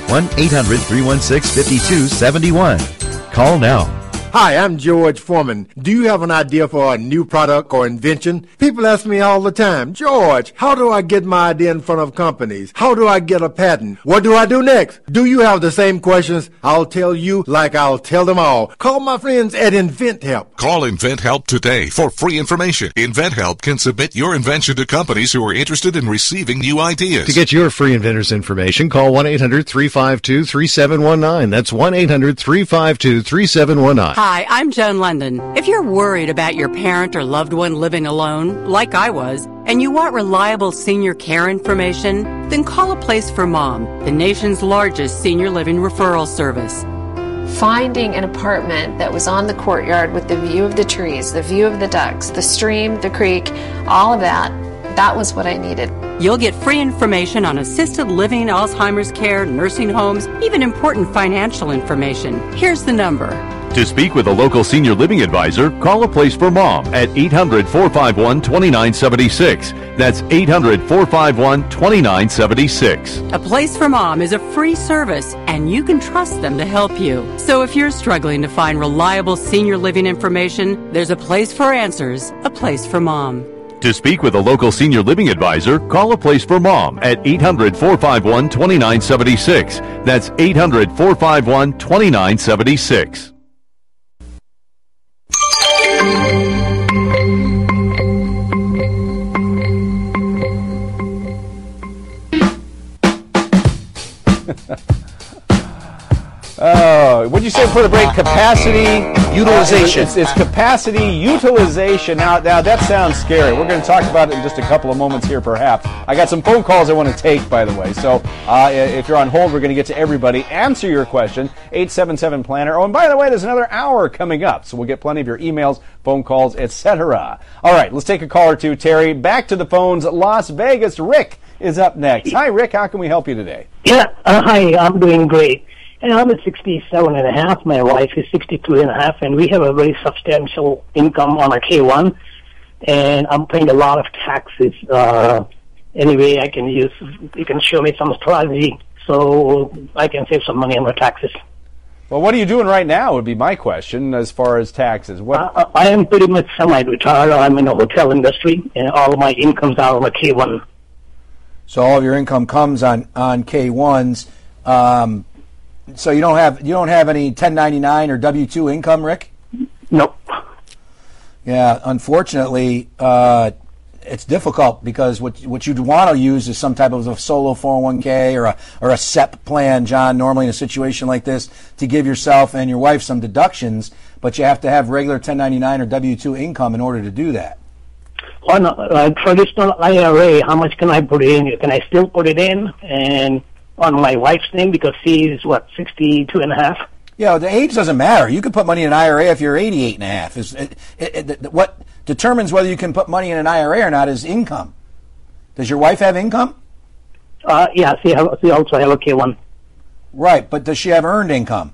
1-800-316-5271. Call now. Hi, I'm George Foreman. Do you have an idea for a new product or invention? People ask me all the time, George, how do I get my idea in front of companies? How do I get a patent? What do I do next? Do you have the same questions? I'll tell you like I'll tell them all. Call my friends at InventHelp. Call InventHelp today for free information. InventHelp can submit your invention to companies who are interested in receiving new ideas. To get your free inventor's information, call 1-800-352-3719. That's 1-800-352-3719. Hi, I'm Joan London. If you're worried about your parent or loved one living alone, like I was, and you want reliable senior care information, then call A Place for Mom, the nation's largest senior living referral service. Finding an apartment that was on the courtyard with the view of the trees, the view of the ducks, the stream, the creek, all of that, that was what I needed. You'll get free information on assisted living, Alzheimer's care, nursing homes, even important financial information. Here's the number. To speak with a local senior living advisor, call A Place for Mom at 800-451-2976. That's 800-451-2976. A Place for Mom is a free service, and you can trust them to help you. So if you're struggling to find reliable senior living information, there's a place for answers, A Place for Mom. To speak with a local senior living advisor, call A Place for Mom at 800-451-2976. That's 800-451-2976. What'd you say for the break? Capacity utilization. It's capacity utilization. Now that sounds scary. We're going to talk about it in just a couple of moments here, perhaps. I got some phone calls I want to take, by the way. So if you're on hold, we're going to get to everybody. Answer your question, 877-PLANNER. Oh, and by the way, there's another hour coming up, so we'll get plenty of your emails, phone calls, etc. All right, let's take a call or two, Terry. Back to the phones. Las Vegas. Rick is up next. Hi, Rick. How can we help you today? Yeah. Hi. I'm doing great. And I'm at 67 and a half. My wife is 62 and a half, and we have a very substantial income on our K1. And I'm paying a lot of taxes. Anyway, I can use. You can show me some strategy so I can save some money on my taxes. Well, what are you doing right now would be my question as far as taxes. What? I am pretty much semi-retired. I'm in the hotel industry, and all of my income's out of my K1. So all of your income comes on K1s. So you don't have any 1099 or W-2 income, Rick? Nope. Yeah, unfortunately, it's difficult because what you'd want to use is some type of a solo 401k or a SEP plan, John, normally in a situation like this, to give yourself and your wife some deductions, but you have to have regular 1099 or W-2 income in order to do that. On a traditional IRA, how much can I put in? Can I still put it in? And on my wife's name, because she's, 62 and a half? Yeah, the age doesn't matter. You can put money in an IRA if you're 88 and a half. What determines whether you can put money in an IRA or not is income. Does your wife have income? Yeah, she also has a K1. Right, but does she have earned income?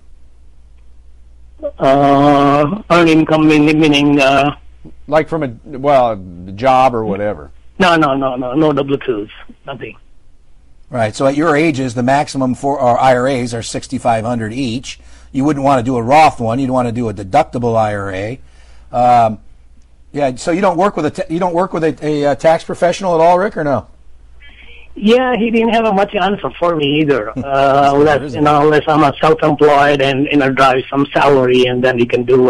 Earned income meaning... like from a job or whatever? No W-2s, nothing. Right. So at your ages, the maximum for our IRAs are $6,500 each. You wouldn't want to do a Roth one. You'd want to do a deductible IRA. Yeah. So you don't work with a tax professional at all, Rick, or no? Yeah, he didn't have much answer for me either. Unless I'm a self-employed and drive some salary, and then he can do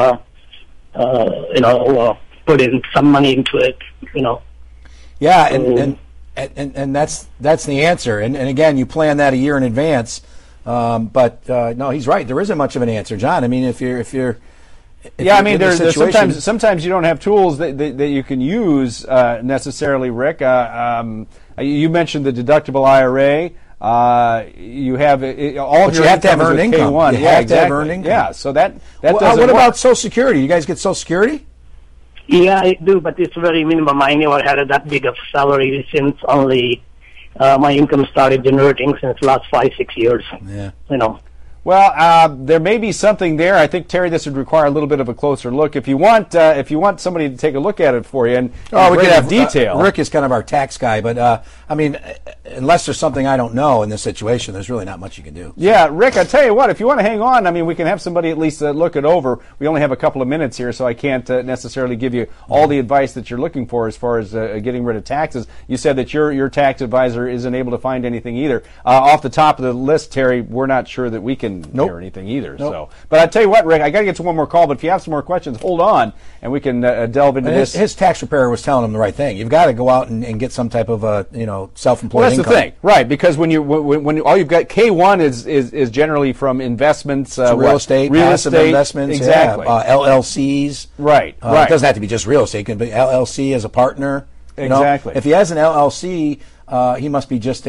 put in some money into it. Yeah, and that's the answer. And again, you plan that a year in advance. But no, he's right. There isn't much of an answer, John. I mean, if you're there's sometimes you don't have tools that you can use necessarily, Rick. You mentioned the deductible IRA. You have all of your have to have earned income. K1. You have to have earned income. Yeah, so that doesn't work. What about Social Security? You guys get Social Security? Yeah, I do, but it's very minimum. I never had that big of salary since only my income started generating since the last 5-6 years. Yeah. You know. Well, there may be something there. I think, Terry, this would require a little bit of a closer look. If you want somebody to take a look at it for you and we could have detail. Rick is kind of our tax guy, but I mean, unless there's something I don't know in this situation, there's really not much you can do. Yeah, Rick, I tell you what, if you want to hang on, I mean, we can have somebody at least look it over. We only have a couple of minutes here, so I can't necessarily give you all the advice that you're looking for as far as getting rid of taxes. You said that your tax advisor isn't able to find anything either. Off the top of the list, Terry, we're not sure that we can hear anything either. Nope. So, but I tell you what, Rick, I got to get to one more call. But if you have some more questions, hold on, and we can delve into this. His tax preparer was telling him the right thing. You've got to go out and get some type of self-employed Well, that's income. the thing, right? Because when all you've got K1 is generally from investments, real estate, passive investments, exactly, LLCs, right? It doesn't have to be just real estate; it can be LLC as a partner. Exactly. If he has an LLC, he must be just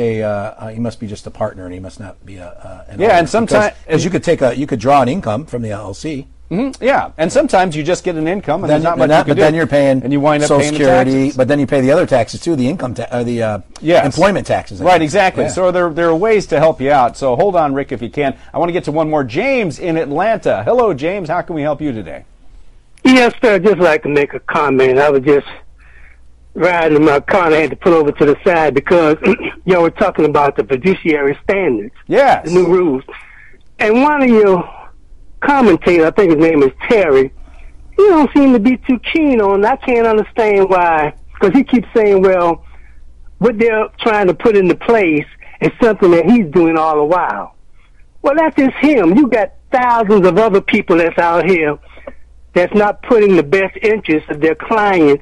a partner, and he must not be an owner. And sometimes because you could draw an income from the LLC. Mm-hmm. Yeah, and sometimes you just get an income, and then, there's not much you can but do. then you're paying, and you wind up Social paying Security, the taxes. but then you pay the other taxes too, the income employment taxes. Right, exactly. Yeah. So there are ways to help you out. So hold on, Rick, if you can. I want to get to one more. James in Atlanta. Hello, James. How can we help you today? Yes, sir. I'd just like to make a comment. I was just riding in my car and I had to pull over to the side because y'all were talking about the fiduciary standards. Yes. The new rules. And one of your commentators, I think his name is Terry, he don't seem to be too keen on it. I can't understand why, because he keeps saying, well, what they're trying to put into place is something that he's doing all the while. Well, that's just him. You got thousands of other people that's out here that's not putting the best interests of their clients,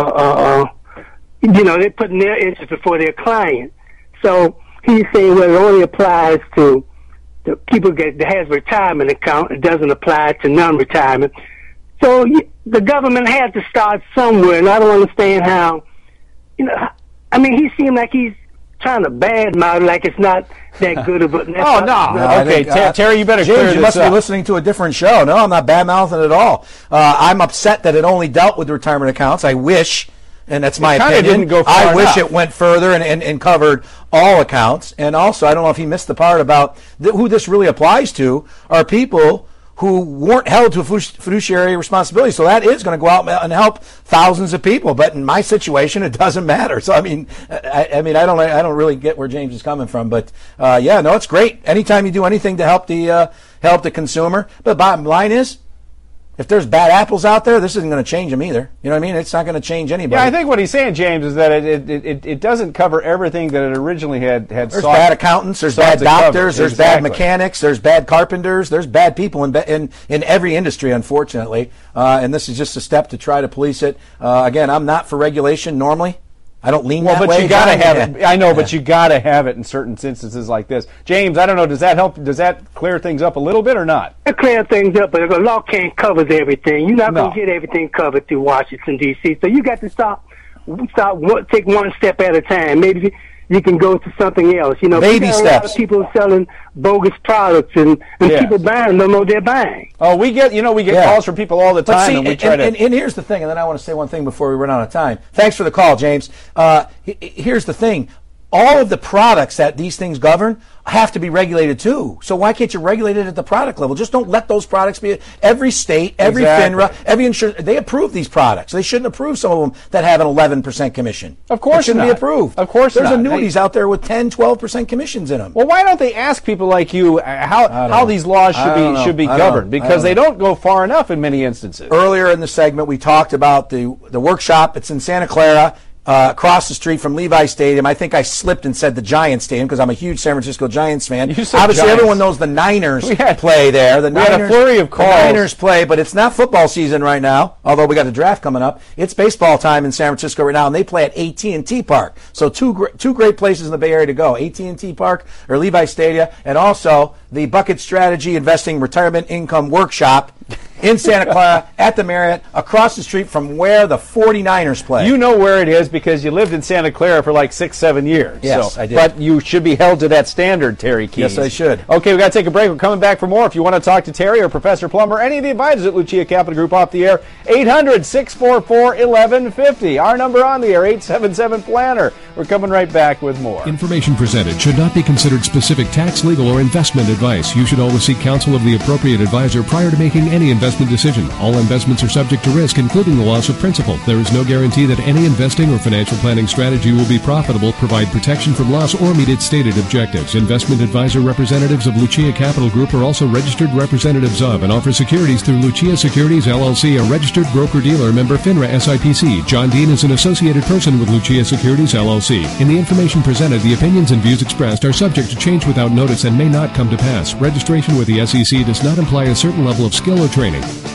they're putting their interests before their client. So he's saying, well, it only applies to the people that has retirement account. It doesn't apply to non-retirement. So the government has to start somewhere, and I don't understand how, he seemed like he's trying to badmouth like it's not that good of a... Terry, you better clear this up. You must be listening to a different show. No, I'm not badmouthing at all. I'm upset that it only dealt with retirement accounts. I wish... And that's my opinion. Didn't go far I wish enough. it went further and covered all accounts. And also, I don't know if he missed the part about who this really applies to are people who weren't held to a fiduciary responsibility. So that is going to go out and help thousands of people. But in my situation, it doesn't matter. So I don't really get where James is coming from. But it's great. Anytime you do anything to help the consumer. But bottom line is, if there's bad apples out there, this isn't going to change them either. You know what I mean? It's not going to change anybody. Yeah, I think what he's saying, James, is that it doesn't cover everything that it originally had There's bad accountants, there's bad doctors, there's bad mechanics, there's bad carpenters, there's bad people in every industry, unfortunately. And this is just a step to try to police it. Again, I'm not for regulation normally. I don't lean that way. Well, but you got to have it. I know, but you got to have it in certain instances like this. James, I don't know, does that help? Does that clear things up a little bit or not? It clears things up, but the law can't cover everything. You're not going to get everything covered through Washington, D.C., so you got to take one step at a time. Maybe you can go to something else. Baby steps. A lot of people selling bogus products and people buying them or they're buying. Oh, we get calls from people all the time, and we try to. And here's the thing, and then I want to say one thing before we run out of time. Thanks for the call, James. Here's the thing. All of the products that these things govern have to be regulated too. So why can't you regulate it at the product level? Just don't let those products be. Every state, every FINRA, every insurance, they approve these products. They shouldn't approve some of them that have an 11% commission. Of course it shouldn't not. be approved. Of course There's not. annuities out there with 10, 12% commissions in them. Well, why don't they ask people like you how these laws should be governed? Because they don't go far enough in many instances. Earlier in the segment, we talked about the workshop. It's in Santa Clara. Across the street from Levi Stadium. I think I slipped and said the Giants Stadium because I'm a huge San Francisco Giants fan. Obviously, Giants. Everyone knows the Niners play there. We had a flurry of calls. The Niners play, but it's not football season right now, although we got the draft coming up. It's baseball time in San Francisco right now, and they play at AT&T Park. So two great places in the Bay Area to go, AT&T Park or Levi Stadium, and also the Bucket Strategy Investing Retirement Income Workshop in Santa Clara at the Marriott, across the street from where the 49ers play. You know where it is because you lived in Santa Clara for like 6-7 years. Yes, I did. But you should be held to that standard, Terry Keys. Yes, I should. Okay, we got to take a break. We're coming back for more. If you want to talk to Terry or Professor Plummer, any of the advisors at Lucia Capital Group off the air, 800-644-1150. Our number on the air, 877-PLANNER. We're coming right back with more. Information presented should not be considered specific tax, legal, or investment advice. You should always seek counsel of the appropriate advisor prior to making any investment decision. All investments are subject to risk, including the loss of principal. There is no guarantee that any investing or financial planning strategy will be profitable, provide protection from loss, or meet its stated objectives. Investment advisor representatives of Lucia Capital Group are also registered representatives of and offer securities through Lucia Securities LLC, a registered broker-dealer, member FINRA SIPC. John Dean is an associated person with Lucia Securities LLC. In the information presented, the opinions and views expressed are subject to change without notice and may not come to pass. Registration with the SEC does not imply a certain level of skill or training.